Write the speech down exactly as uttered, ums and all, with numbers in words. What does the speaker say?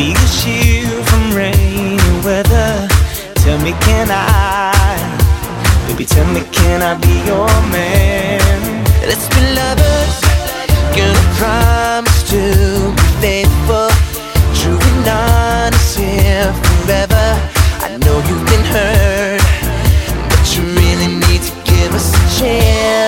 be a shield from rainy weather. Tell me, can I, baby, tell me, can I be your man? Let's be lovers, gonna promise to be faithful, true and honest here forever. I know you've been hurt, but you really need to give us a chance.